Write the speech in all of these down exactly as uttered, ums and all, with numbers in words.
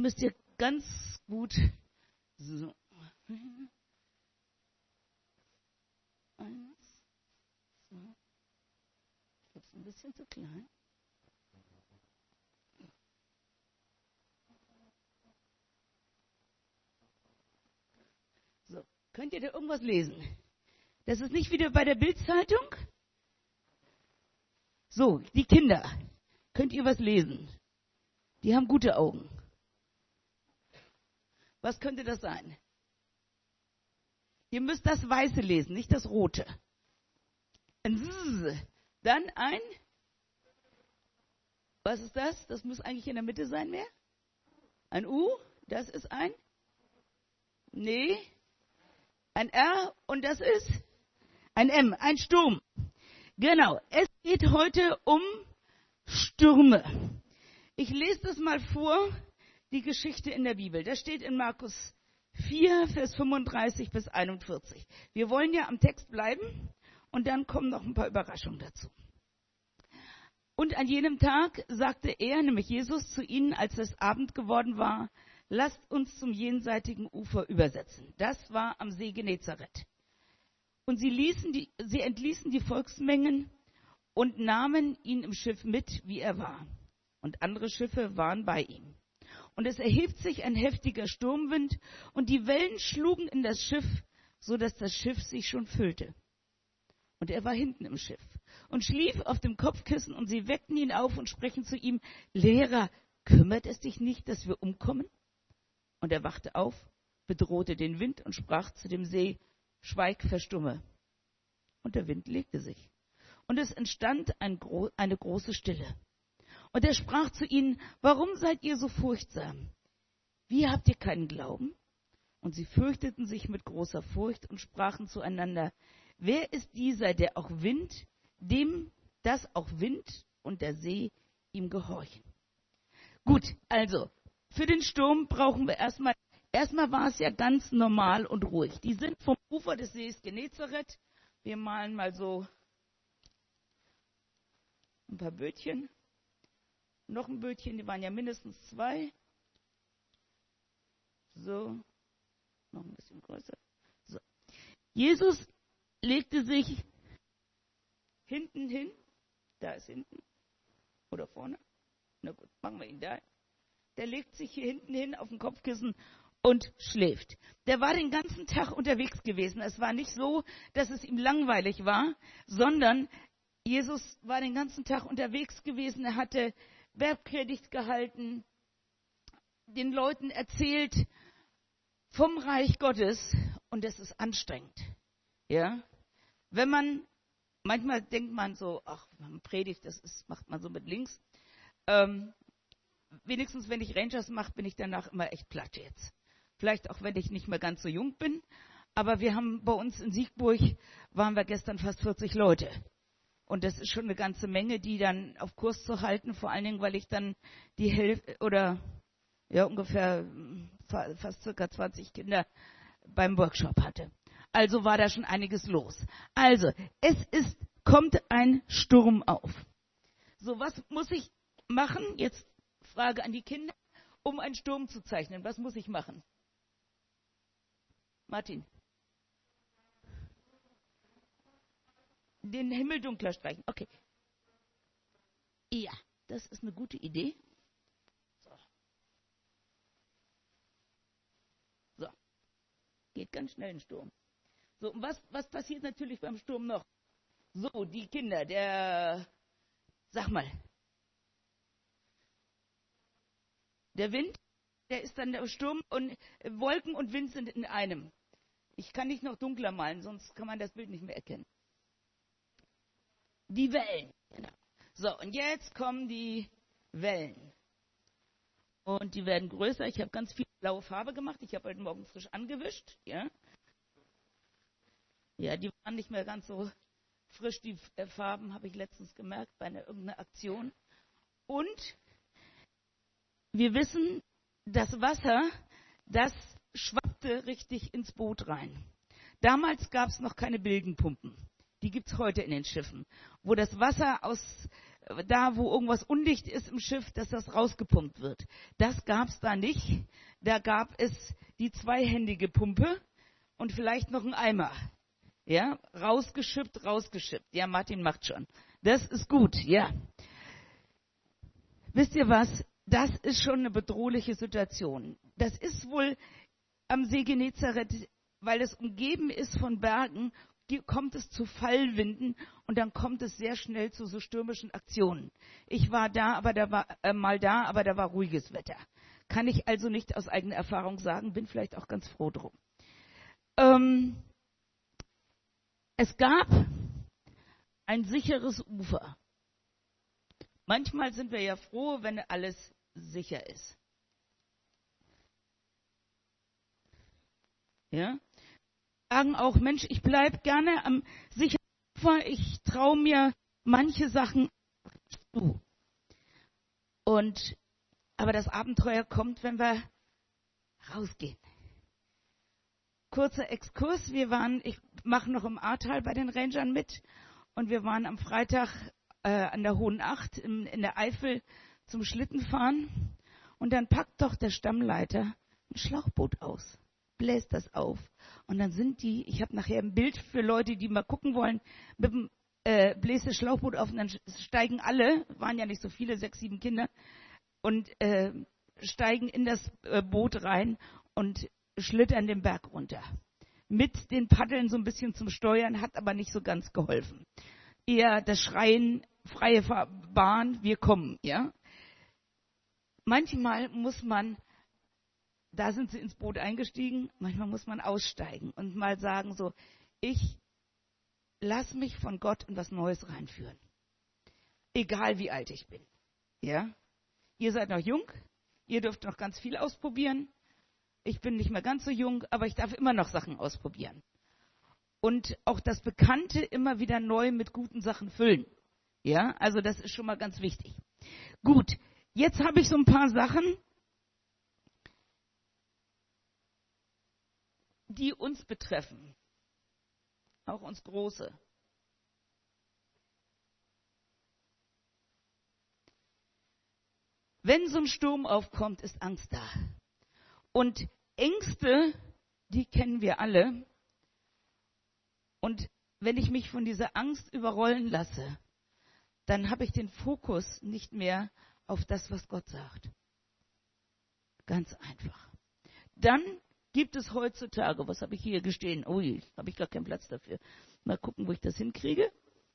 müsst ihr ganz gut so. Eins, zwei. Jetzt ein bisschen zu klein. So, könnt ihr da irgendwas lesen? Das ist nicht wieder bei der Bild-Zeitung? So, die Kinder. Könnt ihr was lesen? Die haben gute Augen. Was könnte das sein? Ihr müsst das Weiße lesen, nicht das Rote. Ein Z, dann ein. Was ist das? Das muss eigentlich in der Mitte sein, mehr? Ein U, das ist ein. Nee. Ein R und das ist ein M, ein Sturm. Genau, es geht heute um Stürme. Ich lese das mal vor, die Geschichte in der Bibel. Das steht in Markus vier, Vers fünfunddreißig bis einundvierzig. Wir wollen ja am Text bleiben und dann kommen noch ein paar Überraschungen dazu. Und an jenem Tag sagte er, nämlich Jesus, zu ihnen, als es Abend geworden war: Lasst uns zum jenseitigen Ufer übersetzen. Das war am See Genezareth. Und sie, ließen die, sie entließen die Volksmengen und nahmen ihn im Schiff mit, wie er war. Und andere Schiffe waren bei ihm. Und es erhebt sich ein heftiger Sturmwind, und die Wellen schlugen in das Schiff, so dass das Schiff sich schon füllte. Und er war hinten im Schiff und schlief auf dem Kopfkissen, und sie weckten ihn auf und sprechen zu ihm: Lehrer, kümmert es dich nicht, dass wir umkommen? Und er wachte auf, bedrohte den Wind und sprach zu dem See: Schweig, verstumme. Und der Wind legte sich. Und es entstand ein gro- eine große Stille. Und er sprach zu ihnen: Warum seid ihr so furchtsam? Wie habt ihr keinen Glauben? Und sie fürchteten sich mit großer Furcht und sprachen zueinander: Wer ist dieser, der auch Wind, dem das auch Wind und der See ihm gehorchen? Gut, also, für den Sturm brauchen wir erstmal, erstmal war es ja ganz normal und ruhig. Die sind vom Ufer des Sees Genezareth. Wir malen mal so ein paar Bötchen. Noch ein Bötchen, die waren ja mindestens zwei. So, noch ein bisschen größer. So. Jesus legte sich hinten hin. Da ist hinten. Oder vorne. Na gut, machen wir ihn da. Der legt sich hier hinten hin auf den Kopfkissen und schläft. Der war den ganzen Tag unterwegs gewesen. Es war nicht so, dass es ihm langweilig war, sondern Jesus war den ganzen Tag unterwegs gewesen. Er hatte Bergpredigt gehalten, den Leuten erzählt vom Reich Gottes, und das ist anstrengend. Ja? Wenn man, manchmal denkt man so, ach, man predigt, das ist, macht man so mit links. Ähm, wenigstens, wenn ich Rangers mache, bin ich danach immer echt platt jetzt. Vielleicht auch, wenn ich nicht mehr ganz so jung bin. Aber wir haben bei uns in Siegburg, waren wir gestern fast vierzig Leute. Und das ist schon eine ganze Menge, die dann auf Kurs zu halten, vor allen Dingen, weil ich dann die Hälfte oder ja ungefähr fast circa zwanzig Kinder beim Workshop hatte. Also war da schon einiges los. Also, es ist, kommt ein Sturm auf. So, was muss ich machen? Jetzt Frage an die Kinder, um einen Sturm zu zeichnen. Was muss ich machen? Martin. Den Himmel dunkler streichen. Okay. Ja, das ist eine gute Idee. So. So. Geht ganz schnell ein Sturm. So, und was, was passiert natürlich beim Sturm noch? So, die Kinder, der, sag mal, der Wind, der ist dann der Sturm, und Wolken und Wind sind in einem. Ich kann nicht noch dunkler malen, sonst kann man das Bild nicht mehr erkennen. Die Wellen. Genau. So, und jetzt kommen die Wellen. Und die werden größer. Ich habe ganz viel blaue Farbe gemacht. Ich habe heute Morgen frisch angewischt. Ja, ja, die waren nicht mehr ganz so frisch. Die Farben habe ich letztens gemerkt bei einer irgendeiner Aktion. Und wir wissen, das Wasser, das schwappte richtig ins Boot rein. Damals gab es noch keine Bilgenpumpen. Die gibt es heute in den Schiffen, wo das Wasser aus da, wo irgendwas undicht ist im Schiff, dass das rausgepumpt wird. Das gab es da nicht. Da gab es die zweihändige Pumpe und vielleicht noch einen Eimer. Ja, rausgeschippt, rausgeschippt. Ja, Martin macht schon. Das ist gut, ja. Wisst ihr was? Das ist schon eine bedrohliche Situation. Das ist wohl am See Genezareth, weil es umgeben ist von Bergen, die, kommt es zu Fallwinden und dann kommt es sehr schnell zu so stürmischen Aktionen. Ich war da, aber da war äh, mal da, aber da war ruhiges Wetter. Kann ich also nicht aus eigener Erfahrung sagen, bin vielleicht auch ganz froh drum. Ähm, es gab ein sicheres Ufer. Manchmal sind wir ja froh, wenn alles sicher ist. Ja? Sagen auch, Mensch, ich bleibe gerne am sicheren Ufer, ich traue mir manche Sachen zu. Und, aber das Abenteuer kommt, wenn wir rausgehen. Kurzer Exkurs, wir waren, ich mache noch im Ahrtal bei den Rangern mit und wir waren am Freitag äh, an der Hohen Acht in, in der Eifel zum Schlittenfahren und dann packt doch der Stammleiter ein Schlauchboot aus, bläst das auf und dann sind die, ich habe nachher ein Bild für Leute, die mal gucken wollen, mit dem äh, bläst das Schlauchboot auf und dann steigen alle, waren ja nicht so viele, sechs, sieben Kinder und äh, steigen in das äh, Boot rein und schlittern den Berg runter. Mit den Paddeln so ein bisschen zum Steuern, hat aber nicht so ganz geholfen. Eher das Schreien, freie Bahn, wir kommen, ja. Manchmal muss man, da sind sie ins Boot eingestiegen, manchmal muss man aussteigen und mal sagen so, ich lass mich von Gott in was Neues reinführen. Egal wie alt ich bin, ja. Ihr seid noch jung, ihr dürft noch ganz viel ausprobieren. Ich bin nicht mehr ganz so jung, aber ich darf immer noch Sachen ausprobieren. Und auch das Bekannte immer wieder neu mit guten Sachen füllen. Ja, also das ist schon mal ganz wichtig. Gut, jetzt habe ich so ein paar Sachen, die uns betreffen. Auch uns Große. Wenn so ein Sturm aufkommt, ist Angst da. Und Ängste, die kennen wir alle. Und wenn ich mich von dieser Angst überrollen lasse, dann habe ich den Fokus nicht mehr auf das, was Gott sagt. Ganz einfach. Dann gibt es heutzutage, was habe ich hier gestehen? Ui, habe ich gar keinen Platz dafür. Mal gucken, wo ich das hinkriege.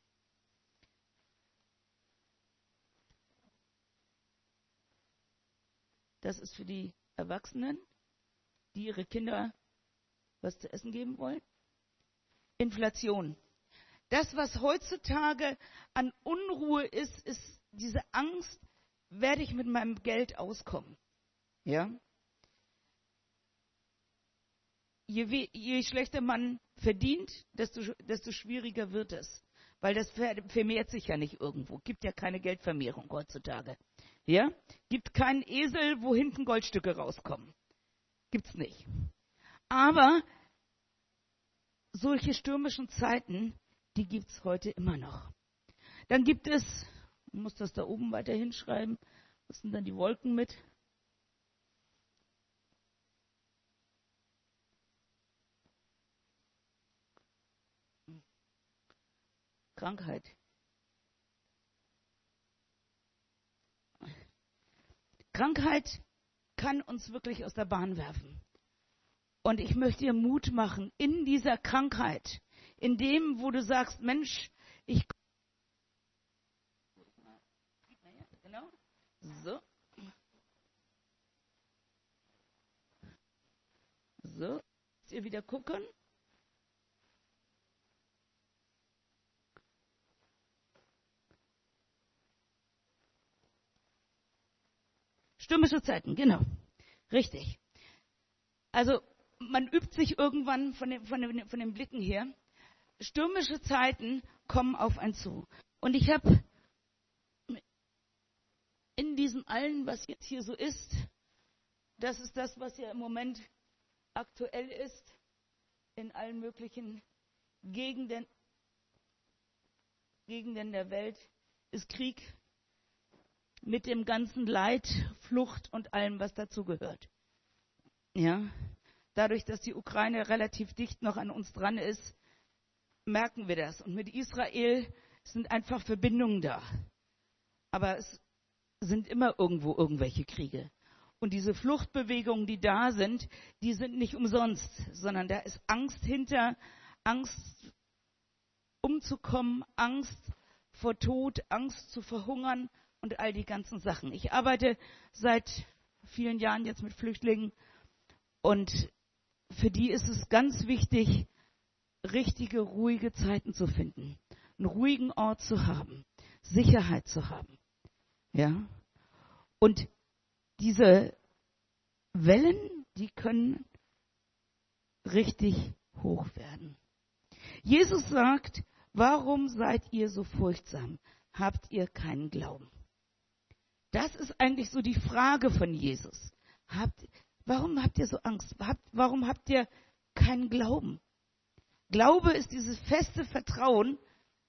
Das ist für die Erwachsenen, die ihre Kinder was zu essen geben wollen. Inflation. Das, was heutzutage an Unruhe ist, ist diese Angst, werde ich mit meinem Geld auskommen. Ja? Je, je schlechter man verdient, desto, desto schwieriger wird es. Weil das vermehrt sich ja nicht irgendwo. Gibt ja keine Geldvermehrung heutzutage. Ja? Gibt keinen Esel, wo hinten Goldstücke rauskommen. Gibt's nicht. Aber solche stürmischen Zeiten, die gibt's heute immer noch. Dann gibt es, ich muss das da oben weiter hinschreiben, was sind dann die Wolken mit? Krankheit. Krankheit kann uns wirklich aus der Bahn werfen. Und ich möchte dir Mut machen, in dieser Krankheit, in dem, wo du sagst, Mensch, ich... Genau. So. So. Müsst ihr wieder gucken. Stürmische Zeiten, genau. Richtig. Also, man übt sich irgendwann von den, von den, von den Blicken her. Stürmische Zeiten kommen auf einen zu. Und ich habe in diesem allen, was jetzt hier so ist, das ist das, was ja im Moment aktuell ist, in allen möglichen Gegenden, Gegenden der Welt, ist Krieg, mit dem ganzen Leid, Flucht und allem, was dazugehört. Ja, dadurch, dass die Ukraine relativ dicht noch an uns dran ist, merken wir das. Und mit Israel sind einfach Verbindungen da. Aber es sind immer irgendwo irgendwelche Kriege. Und diese Fluchtbewegungen, die da sind, die sind nicht umsonst, sondern da ist Angst hinter, Angst umzukommen, Angst vor Tod, Angst zu verhungern und all die ganzen Sachen. Ich arbeite seit vielen Jahren jetzt mit Flüchtlingen und für die ist es ganz wichtig, richtige, ruhige Zeiten zu finden, einen ruhigen Ort zu haben, Sicherheit zu haben. Ja? Und diese Wellen, die können richtig hoch werden. Jesus sagt, warum seid ihr so furchtsam? Habt ihr keinen Glauben? Das ist eigentlich so die Frage von Jesus. Habt, warum habt ihr so Angst? Habt, warum habt ihr keinen Glauben? Glaube ist dieses feste Vertrauen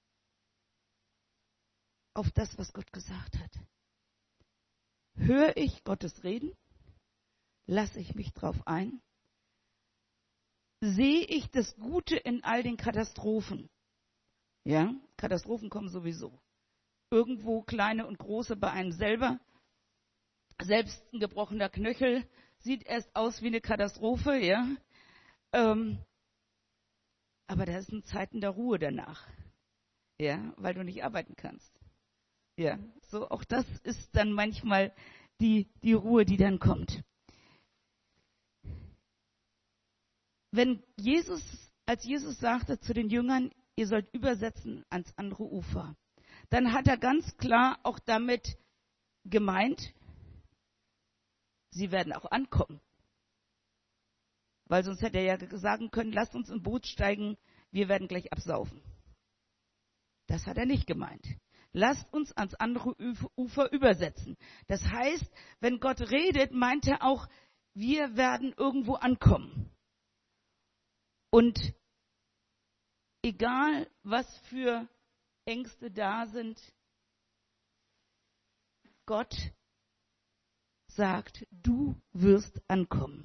auf das, was Gott gesagt hat. Höre ich Gottes Reden? Lasse ich mich drauf ein? Sehe ich das Gute in all den Katastrophen? Ja, Katastrophen kommen sowieso. Irgendwo kleine und große bei einem selber. Selbst ein gebrochener Knöchel sieht erst aus wie eine Katastrophe, ja. Ähm, aber da sind Zeiten der Ruhe danach, ja, weil du nicht arbeiten kannst. Ja, so auch das ist dann manchmal die, die Ruhe, die dann kommt. Wenn Jesus, als Jesus sagte zu den Jüngern, ihr sollt übersetzen ans andere Ufer, dann hat er ganz klar auch damit gemeint, sie werden auch ankommen. Weil sonst hätte er ja sagen können, lasst uns im Boot steigen, wir werden gleich absaufen. Das hat er nicht gemeint. Lasst uns ans andere Ufer übersetzen. Das heißt, wenn Gott redet, meint er auch, wir werden irgendwo ankommen. Und egal, was für Ängste da sind, Gott sagt, du wirst ankommen.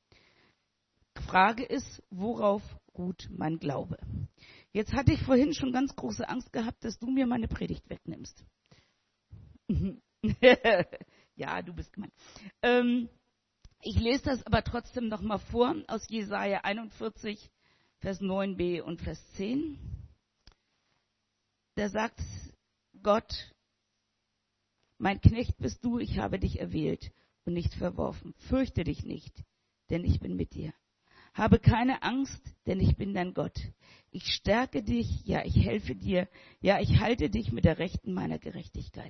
Frage ist, worauf ruht mein Glaube? Jetzt hatte ich vorhin schon ganz große Angst gehabt, dass du mir meine Predigt wegnimmst. Ja, du bist gemein. Ähm, ich lese das aber trotzdem nochmal vor aus Jesaja einundvierzig, Vers neun b und Vers zehn. Da sagt Gott, mein Knecht bist du, ich habe dich erwählt und nicht verworfen. Fürchte dich nicht, denn ich bin mit dir. Habe keine Angst, denn ich bin dein Gott. Ich stärke dich, ja, ich helfe dir, ja, ich halte dich mit der Rechten meiner Gerechtigkeit.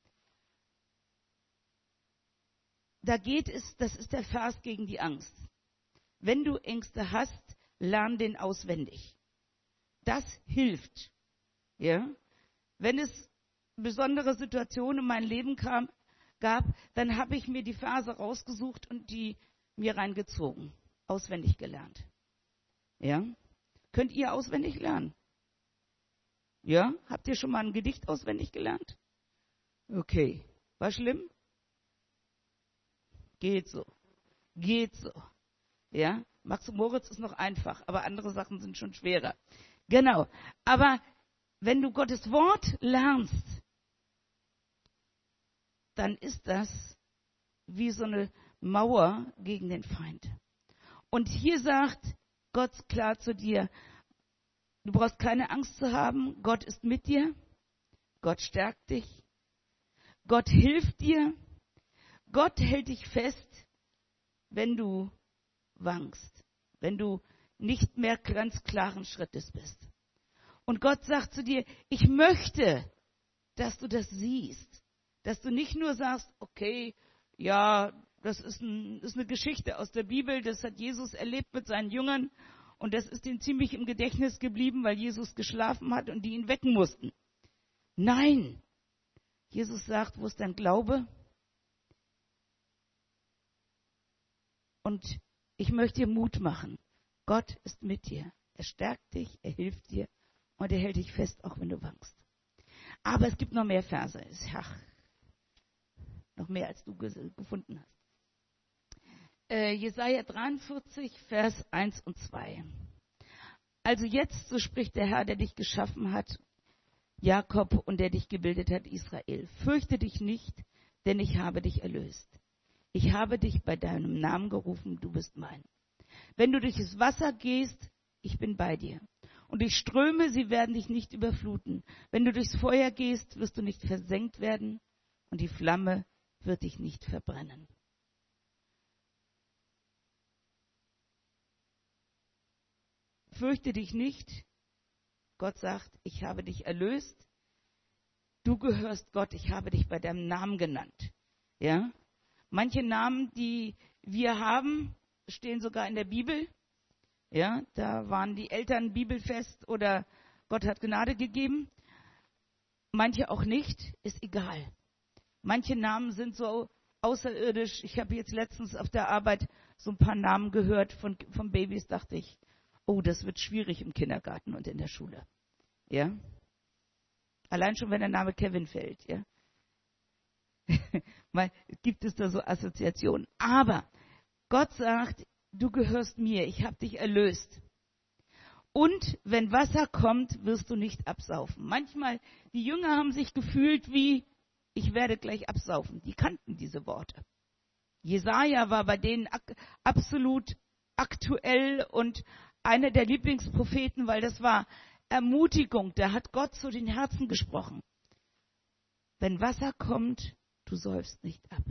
Da geht es, das ist der Vers gegen die Angst. Wenn du Ängste hast, lern den auswendig. Das hilft. Ja? Wenn es besondere Situationen in meinem Leben kam, gab, dann habe ich mir die Verse rausgesucht und die mir reingezogen. Auswendig gelernt. Ja? Könnt ihr auswendig lernen? Ja? Habt ihr schon mal ein Gedicht auswendig gelernt? Okay. War schlimm? Geht so. Geht so. Ja? Max und Moritz ist noch einfach, aber andere Sachen sind schon schwerer. Genau. Aber wenn du Gottes Wort lernst, dann ist das wie so eine Mauer gegen den Feind. Und hier sagt Gott klar zu dir, du brauchst keine Angst zu haben, Gott ist mit dir, Gott stärkt dich, Gott hilft dir, Gott hält dich fest, wenn du wankst, wenn du nicht mehr ganz klaren Schrittes bist. Und Gott sagt zu dir, ich möchte, dass du das siehst, dass du nicht nur sagst, okay, ja, das ist, ein, das ist eine Geschichte aus der Bibel, das hat Jesus erlebt mit seinen Jüngern und das ist ihm ziemlich im Gedächtnis geblieben, weil Jesus geschlafen hat und die ihn wecken mussten. Nein, Jesus sagt, wo ist dein Glaube? Und ich möchte dir Mut machen. Gott ist mit dir. Er stärkt dich, er hilft dir und er hält dich fest, auch wenn du wankst. Aber es gibt noch mehr Verse. Ach, noch mehr als du ge- gefunden hast. Äh, Jesaja dreiundvierzig, Vers eins und zwei. Also jetzt, so spricht der Herr, der dich geschaffen hat, Jakob, und der dich gebildet hat, Israel. Fürchte dich nicht, denn ich habe dich erlöst. Ich habe dich bei deinem Namen gerufen, du bist mein. Wenn du durch das Wasser gehst, ich bin bei dir. Und durch Ströme, sie werden dich nicht überfluten. Wenn du durchs Feuer gehst, wirst du nicht versenkt werden und die Flamme wird dich nicht verbrennen. Fürchte dich nicht. Gott sagt, ich habe dich erlöst. Du gehörst Gott, ich habe dich bei deinem Namen genannt. Ja? Manche Namen, die wir haben, stehen sogar in der Bibel. Ja, da waren die Eltern bibelfest oder Gott hat Gnade gegeben. Manche auch nicht, ist egal. Manche Namen sind so außerirdisch. Ich habe jetzt letztens auf der Arbeit so ein paar Namen gehört von, von Babys, dachte ich, oh, das wird schwierig im Kindergarten und in der Schule. Ja? Allein schon, wenn der Name Kevin fällt. Ja? Mal gibt es da so Assoziationen. Aber Gott sagt, du gehörst mir, ich habe dich erlöst. Und wenn Wasser kommt, wirst du nicht absaufen. Manchmal, die Jünger haben sich gefühlt wie, ich werde gleich absaufen. Die kannten diese Worte. Jesaja war bei denen ak- absolut aktuell und einer der Lieblingspropheten, weil das war Ermutigung. Da hat Gott zu den Herzen gesprochen. Wenn Wasser kommt, du säufst nicht ab.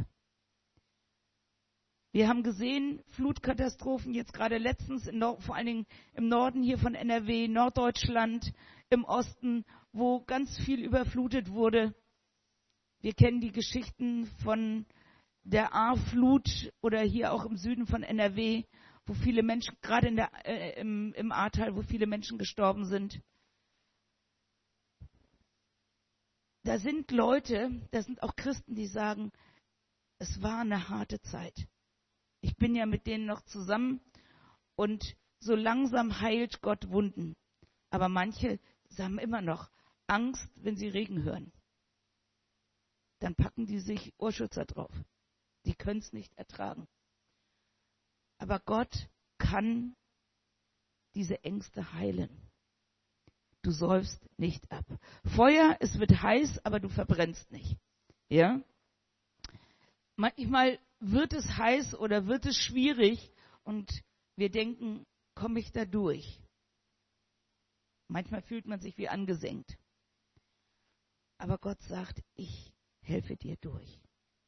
Wir haben gesehen, Flutkatastrophen, jetzt gerade letztens, in Nord- vor allen Dingen im Norden hier von N R W, Norddeutschland, im Osten, wo ganz viel überflutet wurde. Wir kennen die Geschichten von der Ahrflut oder hier auch im Süden von N R W, wo viele Menschen, gerade in der, äh, im, im Ahrtal, wo viele Menschen gestorben sind. Da sind Leute, da sind auch Christen, die sagen, es war eine harte Zeit. Ich bin ja mit denen noch zusammen und so langsam heilt Gott Wunden. Aber manche haben immer noch Angst, wenn sie Regen hören. Dann packen die sich Ohrschützer drauf. Die können es nicht ertragen. Aber Gott kann diese Ängste heilen. Du säufst nicht ab. Feuer, es wird heiß, aber du verbrennst nicht. Ja? Manchmal wird es heiß oder wird es schwierig und wir denken, komme ich da durch? Manchmal fühlt man sich wie angesenkt. Aber Gott sagt, ich helfe dir durch.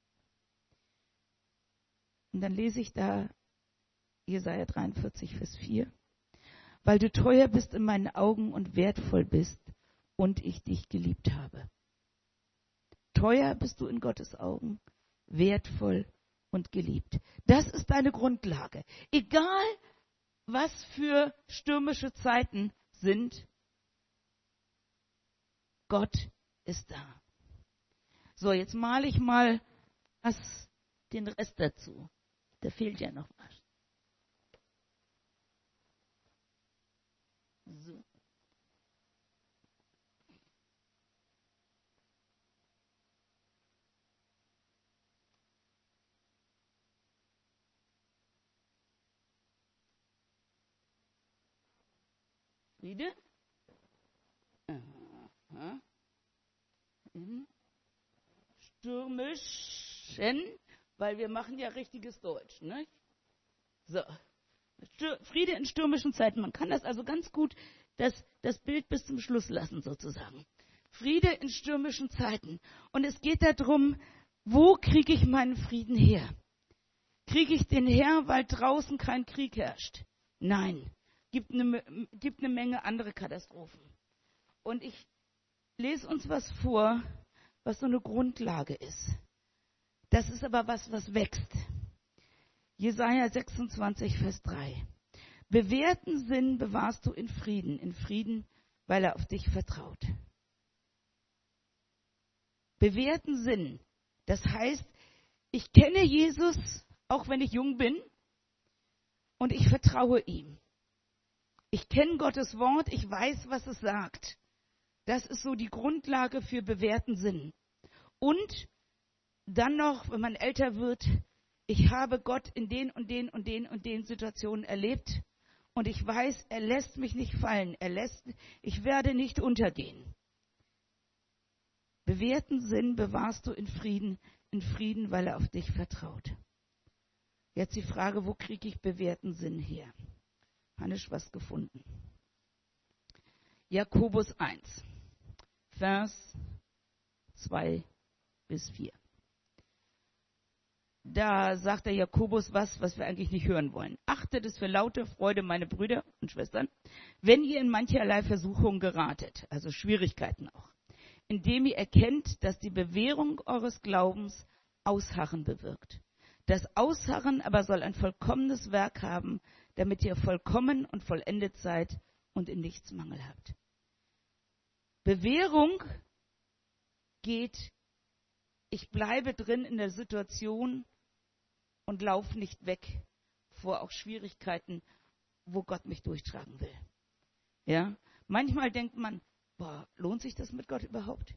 Und dann lese ich da Jesaja dreiundvierzig, Vers vier. Weil du teuer bist in meinen Augen und wertvoll bist und ich dich geliebt habe. Teuer bist du in Gottes Augen, wertvoll und geliebt. Das ist deine Grundlage. Egal, was für stürmische Zeiten sind, Gott ist da. So, jetzt male ich mal was, den Rest dazu. Da fehlt ja noch was. So. Friede? Aha. Mhm. Stürmischen, weil wir machen ja richtiges Deutsch, ne? So. Friede in stürmischen Zeiten. Man kann das also ganz gut, das, das Bild bis zum Schluss lassen, sozusagen. Friede in stürmischen Zeiten. Und es geht darum, wo kriege ich meinen Frieden her? Kriege ich den her, weil draußen kein Krieg herrscht? Nein. Gibt eine, gibt eine Menge andere Katastrophen. Und ich lese uns was vor, was so eine Grundlage ist. Das ist aber was, was wächst. Jesaja sechsundzwanzig, Vers drei. Bewährten Sinn bewahrst du in Frieden, in Frieden, weil er auf dich vertraut. Bewährten Sinn, das heißt, ich kenne Jesus, auch wenn ich jung bin, und ich vertraue ihm. Ich kenne Gottes Wort, ich weiß, was es sagt. Das ist so die Grundlage für bewährten Sinn. Und Dann noch, wenn man älter wird, ich habe Gott in den und den und den und den Situationen erlebt und ich weiß, er lässt mich nicht fallen, er lässt, ich werde nicht untergehen. Bewährten Sinn bewahrst du in Frieden, in Frieden, weil er auf dich vertraut. Jetzt die Frage, wo kriege ich bewährten Sinn her? Habe ich was gefunden? Jakobus eins, Vers zwei bis vier. Da sagt der Jakobus was, was wir eigentlich nicht hören wollen. Achtet es für laute Freude, meine Brüder und Schwestern, wenn ihr in mancherlei Versuchung geratet, also Schwierigkeiten auch, indem ihr erkennt, dass die Bewährung eures Glaubens Ausharren bewirkt. Das Ausharren aber soll ein vollkommenes Werk haben, damit ihr vollkommen und vollendet seid und in nichts Mangel habt. Bewährung geht, ich bleibe drin in der Situation und laufe nicht weg vor auch Schwierigkeiten, wo Gott mich durchtragen will. Ja? Manchmal denkt man, boah, lohnt sich das mit Gott überhaupt?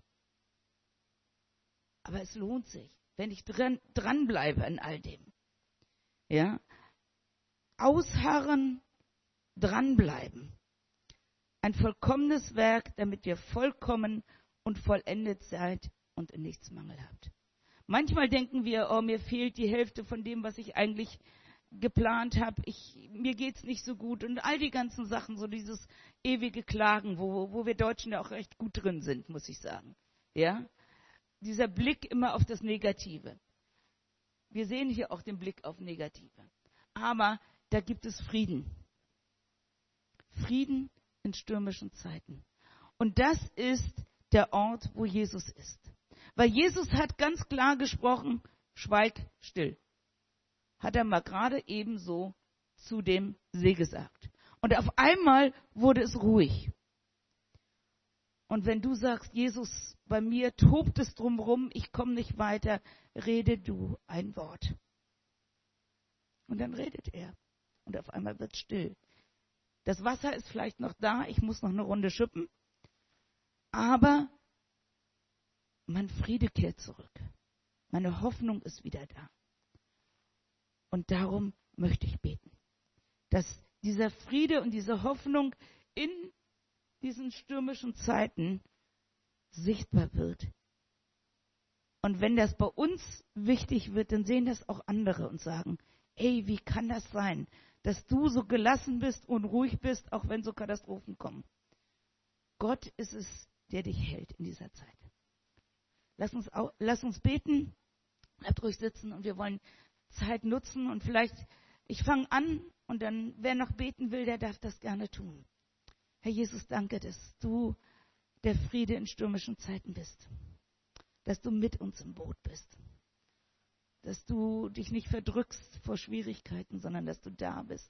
Aber es lohnt sich, wenn ich dran, dranbleibe an all dem. Ja? Ausharren, dranbleiben. Ein vollkommenes Werk, damit ihr vollkommen und vollendet seid und in nichts Mangel habt. Manchmal denken wir, oh, mir fehlt die Hälfte von dem, was ich eigentlich geplant habe. Ich, mir geht's nicht so gut. Und all die ganzen Sachen, so dieses ewige Klagen, wo, wo wir Deutschen ja auch recht gut drin sind, muss ich sagen. Ja? Dieser Blick immer auf das Negative. Wir sehen hier auch den Blick auf Negative. Aber da gibt es Frieden. Frieden in stürmischen Zeiten. Und das ist der Ort, wo Jesus ist. Weil Jesus hat ganz klar gesprochen, schweig still. Hat er mal gerade ebenso zu dem See gesagt. Und auf einmal wurde es ruhig. Und wenn du sagst, Jesus, bei mir tobt es drumherum, ich komme nicht weiter, rede du ein Wort. Und dann redet er. Und auf einmal wird es still. Das Wasser ist vielleicht noch da, ich muss noch eine Runde schippen. Aber mein Friede kehrt zurück. Meine Hoffnung ist wieder da. Und darum möchte ich beten, dass dieser Friede und diese Hoffnung in diesen stürmischen Zeiten sichtbar wird. Und wenn das bei uns wichtig wird, dann sehen das auch andere und sagen, ey, wie kann das sein, dass du so gelassen bist und ruhig bist, auch wenn so Katastrophen kommen. Gott ist es, der dich hält in dieser Zeit. Lass uns, auch, lass uns beten, bleibt ruhig sitzen und wir wollen Zeit nutzen und vielleicht, ich fange an und dann, wer noch beten will, der darf das gerne tun. Herr Jesus, danke, dass du der Friede in stürmischen Zeiten bist. Dass du mit uns im Boot bist. Dass du dich nicht verdrückst vor Schwierigkeiten, sondern dass du da bist.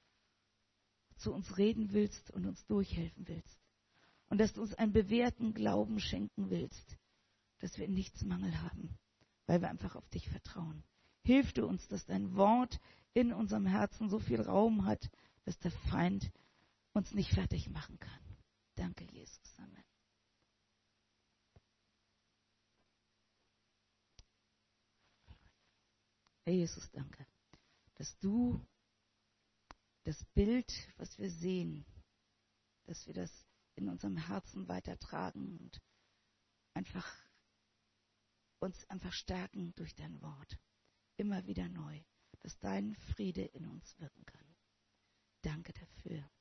Zu uns reden willst und uns durchhelfen willst. Und dass du uns einen bewährten Glauben schenken willst. Dass wir nichts Mangel haben, weil wir einfach auf dich vertrauen. Hilf du uns, dass dein Wort in unserem Herzen so viel Raum hat, dass der Feind uns nicht fertig machen kann. Danke, Jesus. Amen. Herr Jesus, danke, dass du das Bild, was wir sehen, dass wir das in unserem Herzen weitertragen und einfach uns einfach stärken durch dein Wort. Immer wieder neu, dass dein Friede in uns wirken kann. Danke dafür.